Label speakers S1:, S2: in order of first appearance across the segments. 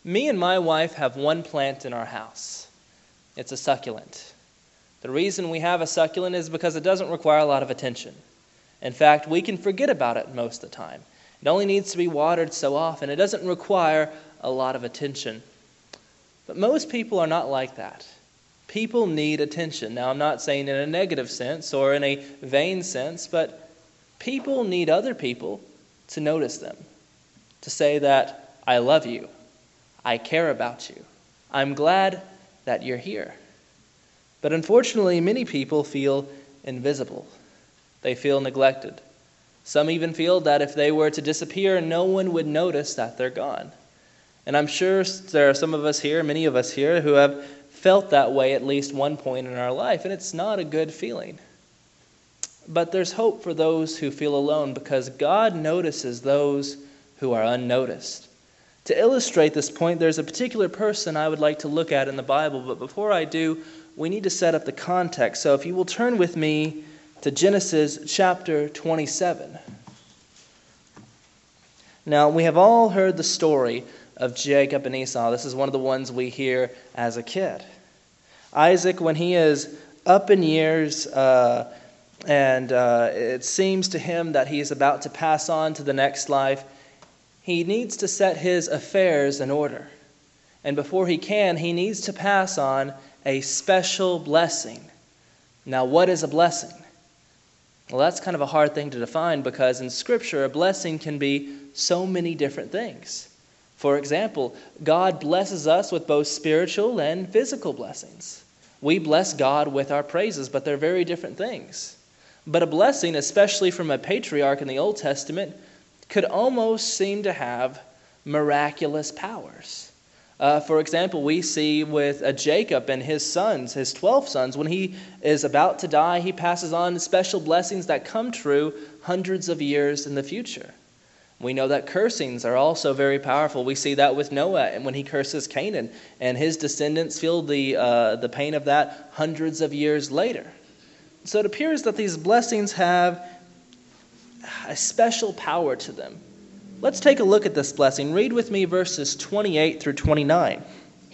S1: Me and my wife have one plant in our house. It's a succulent. The reason we have a succulent is because it doesn't require a lot of attention. In fact, we can forget about it most of the time. It only needs to be watered so often. It doesn't require a lot of attention. But most people are not like that. People need attention. Now, I'm not saying in a negative sense or in a vain sense, but people need other people to notice them, to say that, I love you, I care about you, I'm glad that you're here. But unfortunately, many people feel invisible. They feel neglected. Some even feel that if they were to disappear, no one would notice that they're gone. And I'm sure there are some of us here, many of us here, who have felt that way at least one point in our life, and it's not a good feeling. But there's hope for those who feel alone, because God notices those who are unnoticed. To illustrate this point, there's a particular person I would like to look at in the Bible, but before I do, we need to set up the context. So if you will turn with me to Genesis chapter 27. Now, we have all heard the story of Jacob and Esau. This is one of the ones we hear as a kid. Isaac, when he is up in years, and it seems to him that he is about to pass on to the next life, he needs to set his affairs in order. And before he can, he needs to pass on a special blessing. Now, what is a blessing? Well, that's kind of a hard thing to define, because in Scripture, a blessing can be so many different things. For example, God blesses us with both spiritual and physical blessings. We bless God with our praises, but they're very different things. But a blessing, especially from a patriarch in the Old Testament, could almost seem to have miraculous powers. For example, we see with Jacob and his sons, his 12 sons, when he is about to die, he passes on special blessings that come true hundreds of years in the future. We know that cursings are also very powerful. We see that with Noah, and when he curses Canaan, and his descendants feel the pain of that hundreds of years later. So it appears that these blessings have a special power to them. Let's take a look at this blessing. Read with me verses 28 through 29.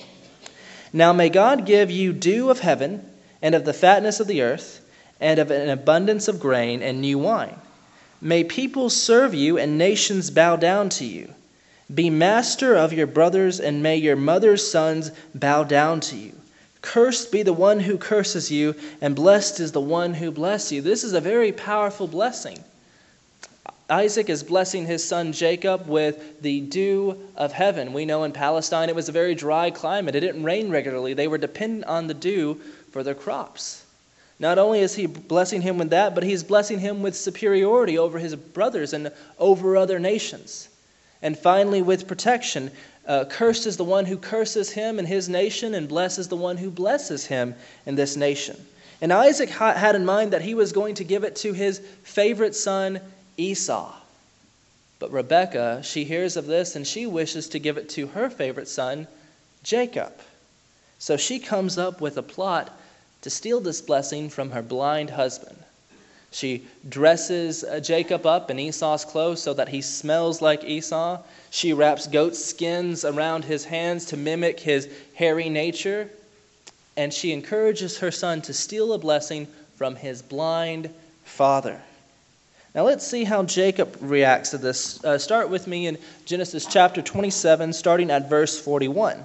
S1: Now may God give you dew of heaven, and of the fatness of the earth, and of an abundance of grain and new wine. May people serve you, and nations bow down to you. Be master of your brothers, and may your mother's sons bow down to you. Cursed be the one who curses you, and blessed is the one who blesses you. This is a very powerful blessing. Isaac is blessing his son Jacob with the dew of heaven. We know in Palestine it was a very dry climate. It didn't rain regularly. They were dependent on the dew for their crops. Not only is he blessing him with that, but he's blessing him with superiority over his brothers and over other nations. And finally, with protection. Cursed is the one who curses him and his nation, and blessed is the one who blesses him and this nation. And Isaac had in mind that he was going to give it to his favorite son, Esau. But Rebekah, she hears of this, and she wishes to give it to her favorite son, Jacob. So she comes up with a plot to steal this blessing from her blind husband. She dresses Jacob up in Esau's clothes so that he smells like Esau. She wraps goat skins around his hands to mimic his hairy nature. And she encourages her son to steal a blessing from his blind father. Now let's see how Jacob reacts to this. Start with me in Genesis chapter 27, starting at verse 41.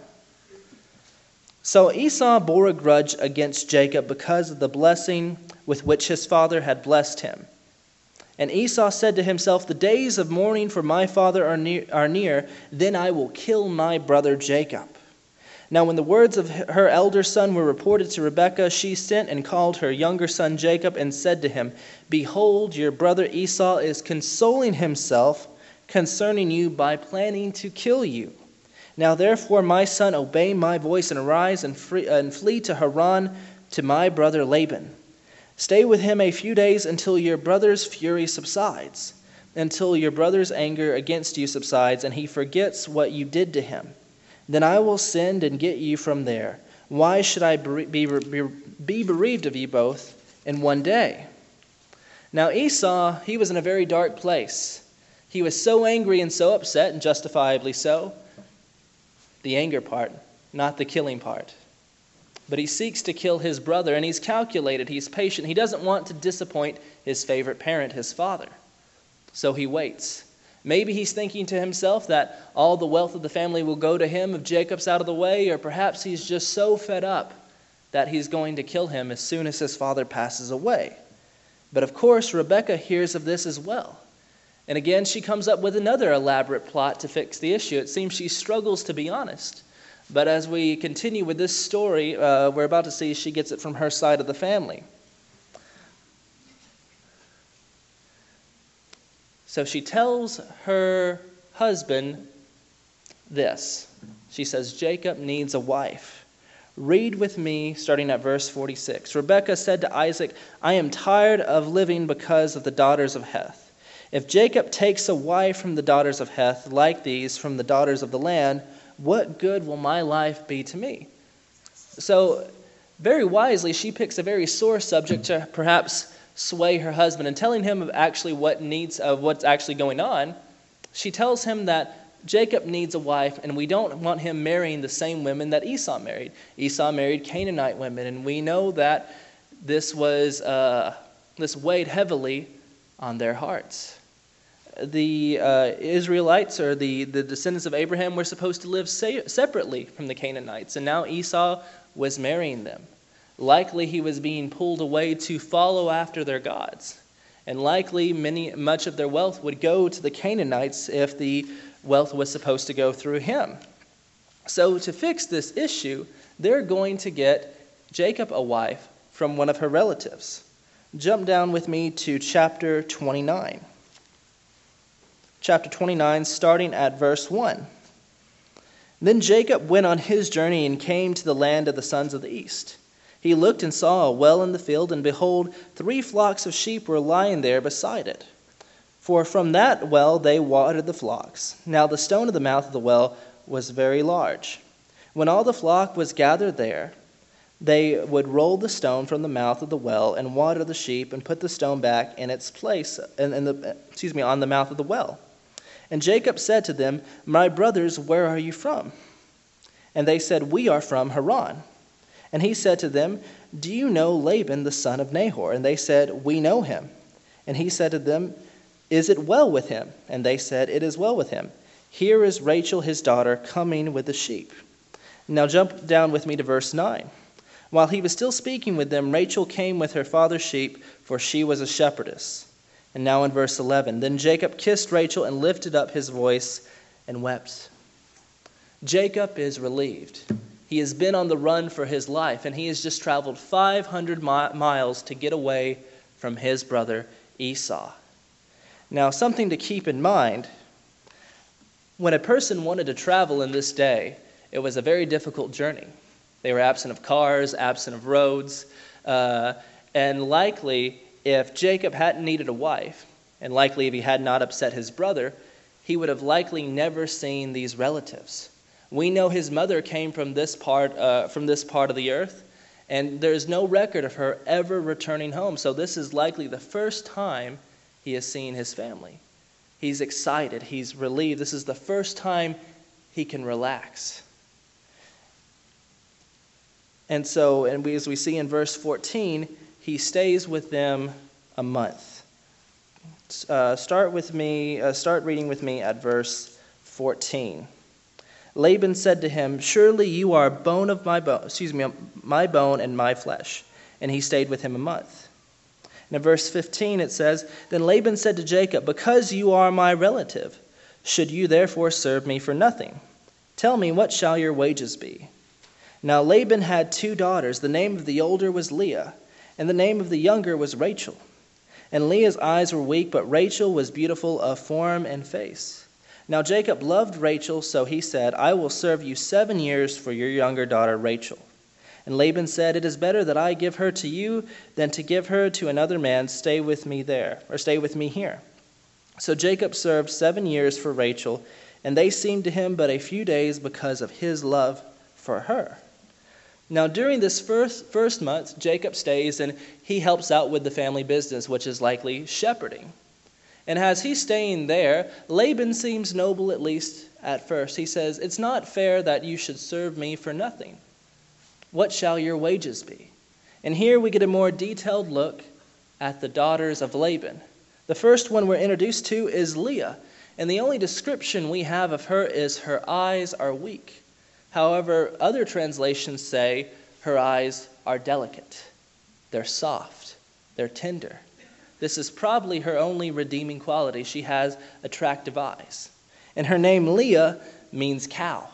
S1: So Esau bore a grudge against Jacob because of the blessing with which his father had blessed him. And Esau said to himself, the days of mourning for my father are near, then I will kill my brother Jacob. Now when the words of her elder son were reported to Rebekah, she sent and called her younger son Jacob and said to him, behold, your brother Esau is consoling himself concerning you by planning to kill you. Now therefore, my son, obey my voice and arise and flee to Haran to my brother Laban. Stay with him a few days until your brother's fury subsides, until your brother's anger against you subsides, and he forgets what you did to him. Then I will send and get you from there. Why should I be bereaved of you both in one day? Now Esau, he was in a very dark place. He was so angry and so upset, and justifiably so. the anger part, not the killing part. But he seeks to kill his brother, and he's calculated, he's patient. He doesn't want to disappoint his favorite parent, his father. So he waits. Maybe he's thinking to himself that all the wealth of the family will go to him if Jacob's out of the way, or perhaps he's just so fed up that he's going to kill him as soon as his father passes away. But of course, Rebekah hears of this as well. And again, she comes up with another elaborate plot to fix the issue. It seems she struggles to be honest. But as we continue with this story, we're about to see she gets it from her side of the family. So she tells her husband this. She says, Jacob needs a wife. Read with me, starting at verse 46. Rebekah said to Isaac, I am tired of living because of the daughters of Heth. If Jacob takes a wife from the daughters of Heth, like these from the daughters of the land, what good will my life be to me? So, very wisely, she picks a very sore subject to perhaps sway her husband. And telling him of actually what's actually going on, she tells him that Jacob needs a wife, and we don't want him marrying the same women that Esau married. Esau married Canaanite women, and we know that this weighed heavily on their hearts. The Israelites, or the descendants of Abraham, were supposed to live separately from the Canaanites, and now Esau was marrying them. Likely he was being pulled away to follow after their gods, and likely much of their wealth would go to the Canaanites if the wealth was supposed to go through him. So to fix this issue, they're going to get Jacob a wife from one of her relatives. Jump down with me to chapter 29. Chapter 29, starting at verse 1. Then Jacob went on his journey and came to the land of the sons of the east. He looked and saw a well in the field, and behold, 3 flocks of sheep were lying there beside it. For from that well they watered the flocks. Now the stone of the mouth of the well was very large. When all the flock was gathered there, they would roll the stone from the mouth of the well and water the sheep and put the stone back in its place on the mouth of the well. And Jacob said to them, My brothers, where are you from? And they said, We are from Haran. And he said to them, Do you know Laban the son of Nahor? And they said, We know him. And he said to them, Is it well with him? And they said, It is well with him. Here is Rachel his daughter coming with the sheep. Now jump down with me to verse 9. While he was still speaking with them, Rachel came with her father's sheep, for she was a shepherdess. And now in verse 11, Then Jacob kissed Rachel and lifted up his voice and wept. Jacob is relieved. He has been on the run for his life, and he has just traveled 500 miles to get away from his brother Esau. Now, something to keep in mind, when a person wanted to travel in this day, it was a very difficult journey. They were absent of cars, absent of roads, and likely if Jacob hadn't needed a wife, and likely if he had not upset his brother, he would have likely never seen these relatives. We know his mother came from this part of the earth, and there is no record of her ever returning home. So this is likely the first time he has seen his family. He's excited. He's relieved. This is the first time he can relax. And so, as we see in verse 14, he stays with them a month. Start reading with me at verse 14. Laban said to him, Surely you are my bone and my flesh. And he stayed with him a month. And in verse 15 it says, Then Laban said to Jacob, Because you are my relative, should you therefore serve me for nothing? Tell me, what shall your wages be? Now Laban had 2 daughters. The name of the older was Leah, and the name of the younger was Rachel. And Leah's eyes were weak, but Rachel was beautiful of form and face. Now Jacob loved Rachel, so he said, I will serve you 7 years for your younger daughter Rachel. And Laban said, It is better that I give her to you than to give her to another man. Stay with me here. So Jacob served 7 years for Rachel, and they seemed to him but a few days because of his love for her. Now during this first month, Jacob stays and he helps out with the family business, which is likely shepherding. And as he's staying there, Laban seems noble, at least at first. He says, "It's not fair that you should serve me for nothing. What shall your wages be?" And here we get a more detailed look at the daughters of Laban. The first one we're introduced to is Leah, and the only description we have of her is her eyes are weak. However, other translations say her eyes are delicate. They're soft. They're tender. This is probably her only redeeming quality. She has attractive eyes. And her name, Leah, means cow.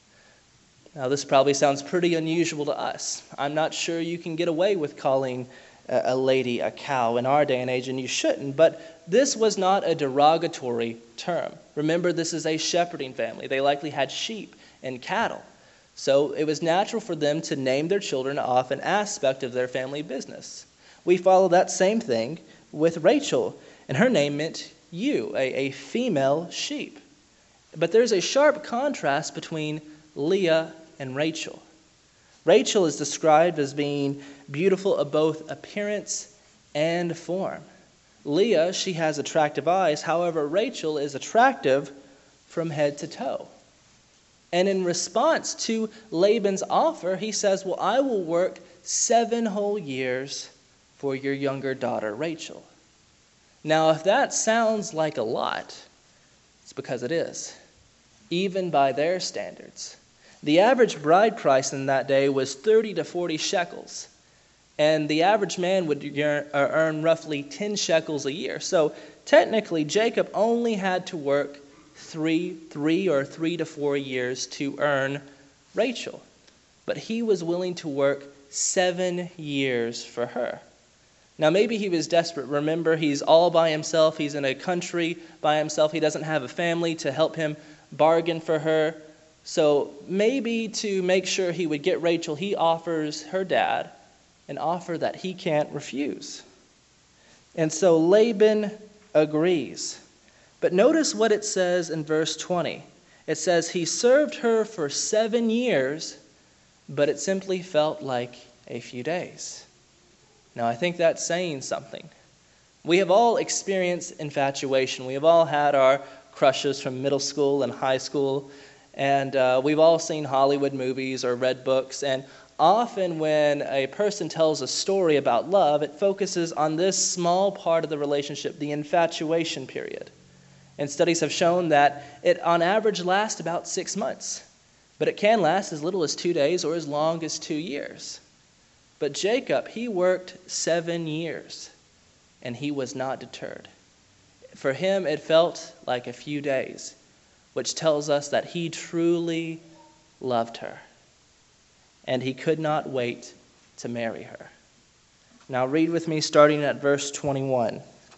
S1: Now, this probably sounds pretty unusual to us. I'm not sure you can get away with calling a lady a cow in our day and age, and you shouldn't, but this was not a derogatory term. Remember, this is a shepherding family. They likely had sheep and cattle. So it was natural for them to name their children off an aspect of their family business. We follow that same thing with Rachel, and her name meant ewe, a female sheep. But there's a sharp contrast between Leah and Rachel. Rachel is described as being beautiful of both appearance and form. Leah, she has attractive eyes. However, Rachel is attractive from head to toe. And in response to Laban's offer, he says, "Well, I will work 7 whole years for your younger daughter, Rachel." Now, if that sounds like a lot, it's because it is, even by their standards. The average bride price in that day was 30 to 40 shekels, and the average man would earn roughly 10 shekels a year. So technically, Jacob only had to work 3 to 4 years to earn Rachel, but he was willing to work 7 years for her. Now, maybe he was desperate. Remember, he's all by himself. He's in a country by himself. He doesn't have a family to help him bargain for her. So maybe to make sure he would get Rachel, he offers her dad an offer that he can't refuse. And so Laban agrees. But notice what it says in verse 20. It says, he served her for 7 years, but it simply felt like a few days. Now, I think that's saying something. We have all experienced infatuation. We have all had our crushes from middle school and high school, and we've all seen Hollywood movies or read books, and often when a person tells a story about love, it focuses on this small part of the relationship, the infatuation period. And studies have shown that it on average lasts about 6 months, but it can last as little as 2 days or as long as 2 years. But Jacob, he worked 7 years, and he was not deterred. For him, it felt like a few days, which tells us that he truly loved her, and he could not wait to marry her. Now read with me starting at verse 21.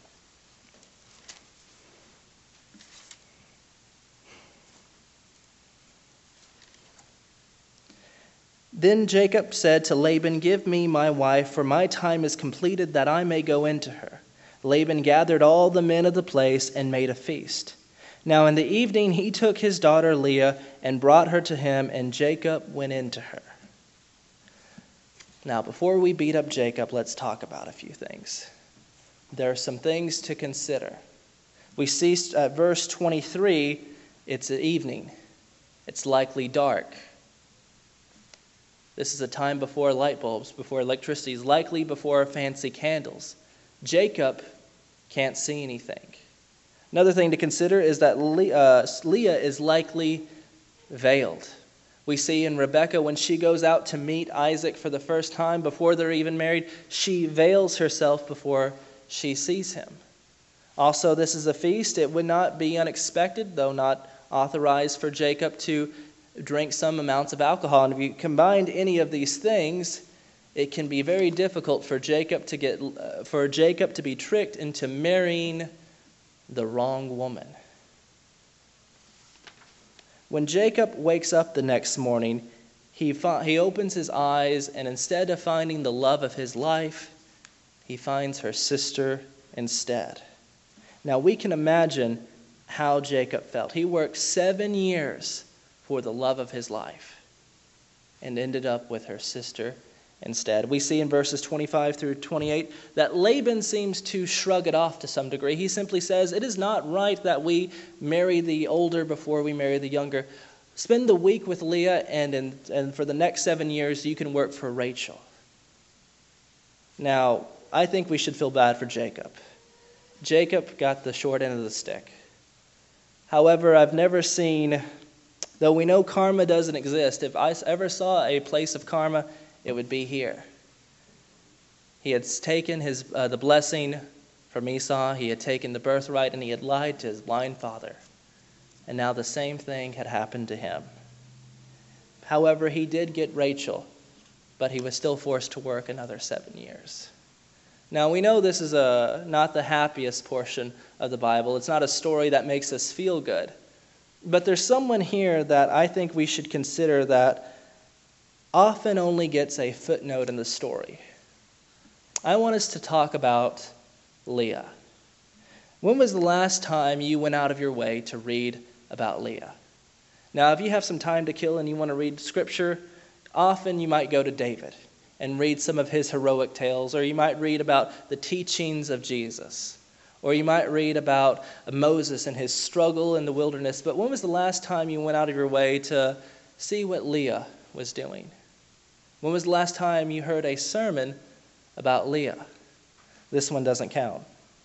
S1: Then Jacob said to Laban, "Give me my wife, for my time is completed that I may go into her." Laban gathered all the men of the place and made a feast. Now in the evening he took his daughter Leah and brought her to him, and Jacob went into her. Now before we beat up Jacob, let's talk about a few things. There are some things to consider. We see at verse 23, it's evening. It's likely dark. This is a time before light bulbs, before electricity, is likely before fancy candles. Jacob can't see anything. Another thing to consider is that Leah is likely veiled. We see in Rebekah, when she goes out to meet Isaac for the first time, before they're even married, she veils herself before she sees him. Also, this is a feast. It would not be unexpected, though not authorized, for Jacob to drink some amounts of alcohol. And if you combined any of these things, it can be very difficult for Jacob to be tricked into marrying the wrong woman. When Jacob wakes up the next morning, he opens his eyes, and instead of finding the love of his life, he finds her sister instead. Now we can imagine how Jacob felt. He worked 7 years for the love of his life and ended up with her sister instead. We see in verses 25 through 28 that Laban seems to shrug it off to some degree. He simply says, "It is not right that we marry the older before we marry the younger. Spend the week with Leah, and for the next 7 years you can work for Rachel." Now, I think we should feel bad for Jacob. Jacob got the short end of the stick. However, I've never seen, though we know karma doesn't exist, if I ever saw a place of karma, it would be here. He had taken the blessing from Esau, he had taken the birthright, and he had lied to his blind father. And now the same thing had happened to him. However, he did get Rachel, but he was still forced to work another 7 years. Now, we know this is not the happiest portion of the Bible. It's not a story that makes us feel good. But there's someone here that I think we should consider that often only gets a footnote in the story. I want us to talk about Leah. When was the last time you went out of your way to read about Leah? Now, if you have some time to kill and you want to read Scripture, often you might go to David and read some of his heroic tales, or you might read about the teachings of Jesus, or you might read about Moses and his struggle in the wilderness. But when was the last time you went out of your way to see what Leah was doing? When was the last time you heard a sermon about Leah? This one doesn't count.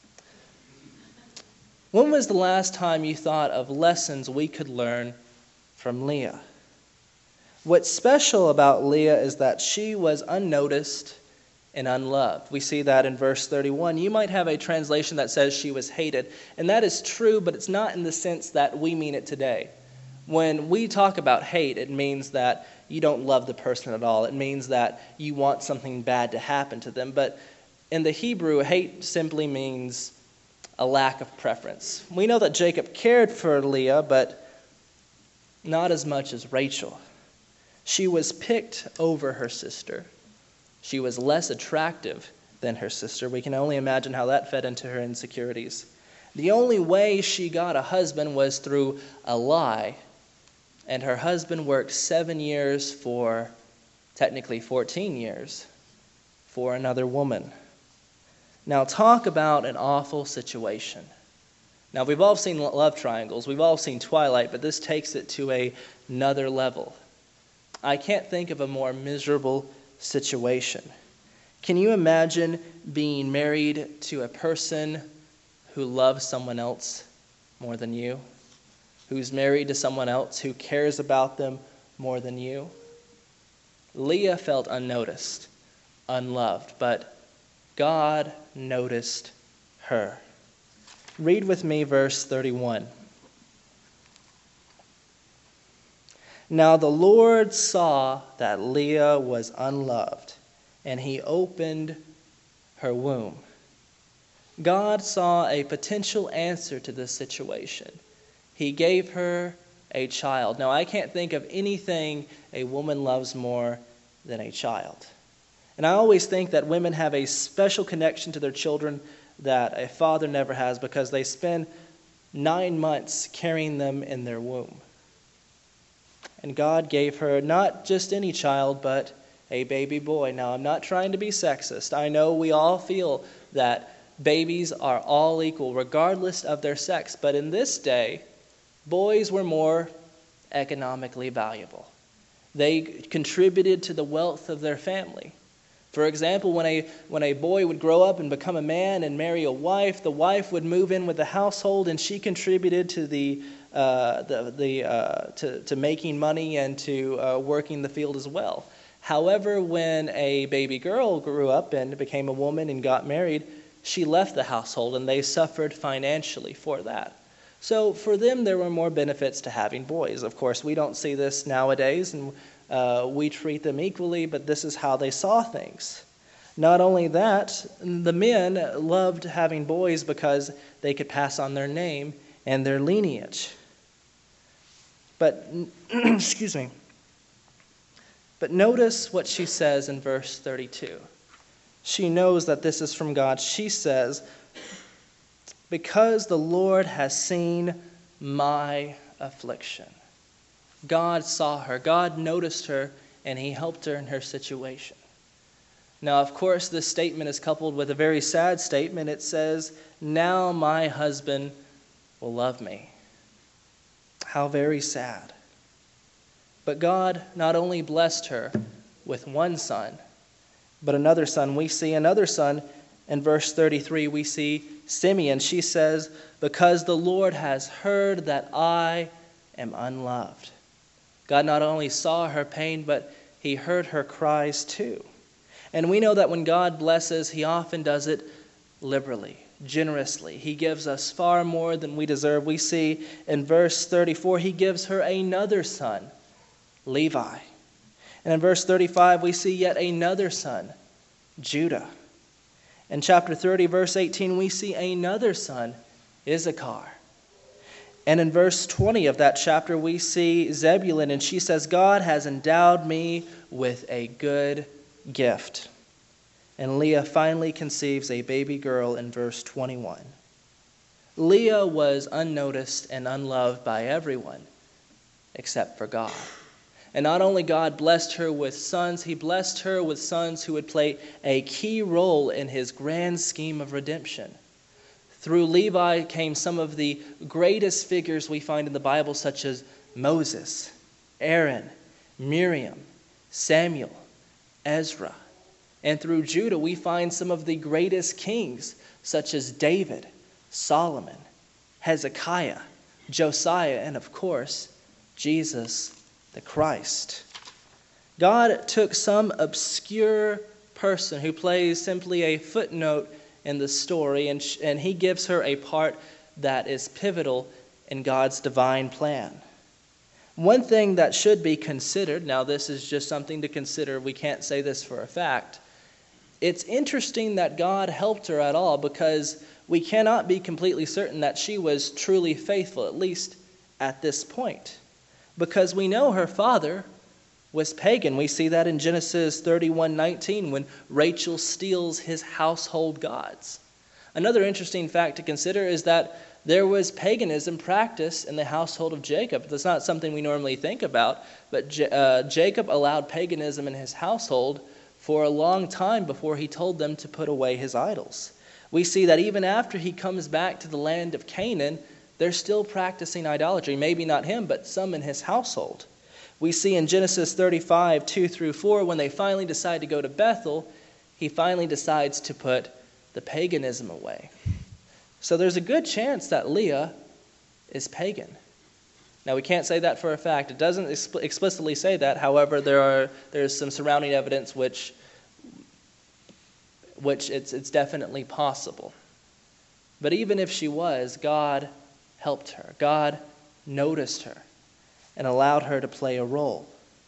S1: When was the last time you thought of lessons we could learn from Leah? What's special about Leah is that she was unnoticed and unloved. We see that in verse 31. You might have a translation that says she was hated, and that is true, but it's not in the sense that we mean it today. When we talk about hate, it means that you don't love the person at all. It means that you want something bad to happen to them. But in the Hebrew, hate simply means a lack of preference. We know that Jacob cared for Leah, but not as much as Rachel. She was picked over her sister. She was less attractive than her sister. We can only imagine how that fed into her insecurities. The only way she got a husband was through a lie. And her husband worked 7 years technically 14 years, for another woman. Now talk about an awful situation. Now we've all seen love triangles. We've all seen Twilight, but this takes it to another level. I can't think of a more miserable situation. Can you imagine being married to a person who loves someone else more than you? Who's married to someone else who cares about them more than you? Leah felt unnoticed, unloved, but God noticed her. Read with me verse 31. Now the Lord saw that Leah was unloved, and he opened her womb. God saw a potential answer to this situation. He gave her a child. Now, I can't think of anything a woman loves more than a child. And I always think that women have a special connection to their children that a father never has, because they spend 9 months carrying them in their womb. And God gave her not just any child, but a baby boy. Now, I'm not trying to be sexist. I know we all feel that babies are all equal, regardless of their sex. But in this day, boys were more economically valuable. They contributed to the wealth of their family. For example, when a boy would grow up and become a man and marry a wife, the wife would move in with the household, and she contributed to to making money and to working the field as well. However, when a baby girl grew up and became a woman and got married, she left the household, and they suffered financially for that. So for them, there were more benefits to having boys. Of course, we don't see this nowadays, and we treat them equally, but this is how they saw things. Not only that, the men loved having boys because they could pass on their name and their lineage. But, excuse me. But notice what she says in verse 32. She knows that this is from God. She says, "Because the Lord has seen my affliction." God saw her. God noticed her, and he helped her in her situation. Now, of course, this statement is coupled with a very sad statement. It says, "Now my husband will love me." How very sad. But God not only blessed her with one son, but another son. We see another son in verse 33. We see Simeon. She says, "Because the Lord has heard that I am unloved." God not only saw her pain, but he heard her cries too. And we know that when God blesses, he often does it liberally, generously. He gives us far more than we deserve. We see in verse 34, he gives her another son, Levi. And in verse 35, we see yet another son, Judah. In chapter 30, verse 18, we see another son, Issachar. And in verse 20 of that chapter, we see Zebulun, and she says, "God has endowed me with a good gift." And Leah finally conceives a baby girl in verse 21. Leah was unnoticed and unloved by everyone except for God. And not only God blessed her with sons, he blessed her with sons who would play a key role in his grand scheme of redemption. Through Levi came some of the greatest figures we find in the Bible, such as Moses, Aaron, Miriam, Samuel, Ezra. And through Judah, we find some of the greatest kings, such as David, Solomon, Hezekiah, Josiah, and of course, Jesus the Christ. God took some obscure person who plays simply a footnote in the story, and he gives her a part that is pivotal in God's divine plan. One thing that should be considered, now this is just something to consider, we can't say this for a fact. It's interesting that God helped her at all, because we cannot be completely certain that she was truly faithful, at least at this point. Because we know her father was pagan. We see that in Genesis 31:19 when Rachel steals his household gods. Another interesting fact to consider is that there was paganism practiced in the household of Jacob. That's not something we normally think about, but Jacob allowed paganism in his household for a long time before he told them to put away his idols. We see that even after he comes back to the land of Canaan, they're still practicing idolatry. Maybe not him, but some in his household. We see in Genesis 35, 2 through 4, when they finally decide to go to Bethel, he finally decides to put the paganism away. So there's a good chance that Leah is pagan. Now, we can't say that for a fact. It doesn't explicitly say that. However, there's some surrounding evidence which it's definitely possible. But even if she was, God helped her. God noticed her and allowed her to play a role.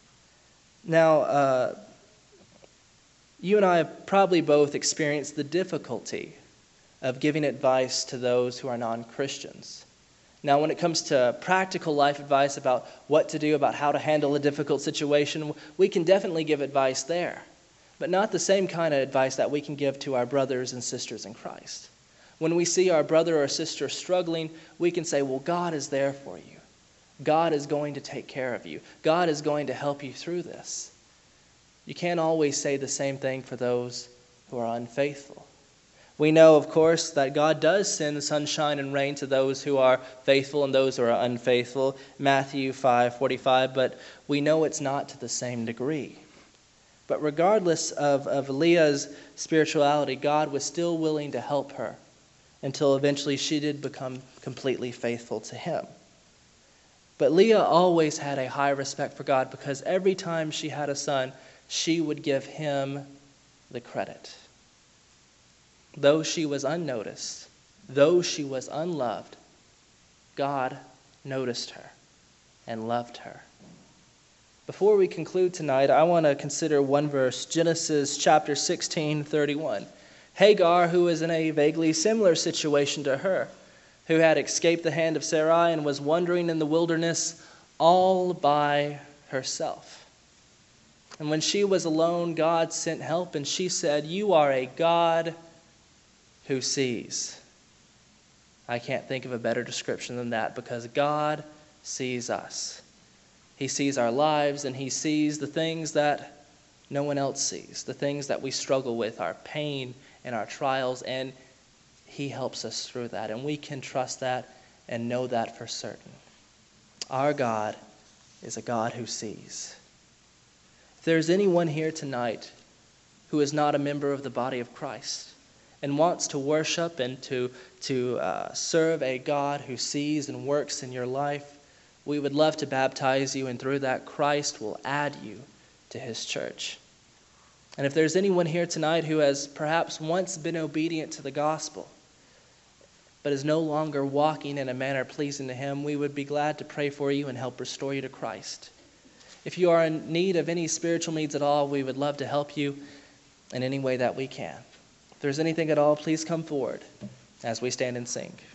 S1: Now, you and I have probably both experienced the difficulty of giving advice to those who are non-Christians. Now, when it comes to practical life advice about what to do, about how to handle a difficult situation, we can definitely give advice there, but not the same kind of advice that we can give to our brothers and sisters in Christ. When we see our brother or sister struggling, we can say, well, God is there for you. God is going to take care of you. God is going to help you through this. You can't always say the same thing for those who are unfaithful. We know, of course, that God does send sunshine and rain to those who are faithful and those who are unfaithful, Matthew 5:45, but we know it's not to the same degree. But regardless of Leah's spirituality, God was still willing to help her until eventually she did become completely faithful to him. But Leah always had a high respect for God, because every time she had a son, she would give him the credit. Though she was unnoticed, though she was unloved, God noticed her and loved her. Before we conclude tonight, I want to consider one verse, Genesis chapter 16:31. Hagar, who was in a vaguely similar situation to her, who had escaped the hand of Sarai and was wandering in the wilderness all by herself. And when she was alone, God sent help, and she said, "You are a God who sees." I can't think of a better description than that, because God sees us. He sees our lives, and he sees the things that No one else sees the things that we struggle with, our pain and our trials, and he helps us through that. And we can trust that and know that for certain. Our God is a God who sees. If there's anyone here tonight who is not a member of the body of Christ and wants to worship and to serve a God who sees and works in your life, we would love to baptize you, and through that Christ will add you to his church. And if there's anyone here tonight who has perhaps once been obedient to the gospel, but is no longer walking in a manner pleasing to him, we would be glad to pray for you and help restore you to Christ. If you are in need of any spiritual needs at all, we would love to help you in any way that we can. If there's anything at all, please come forward as we stand and sing.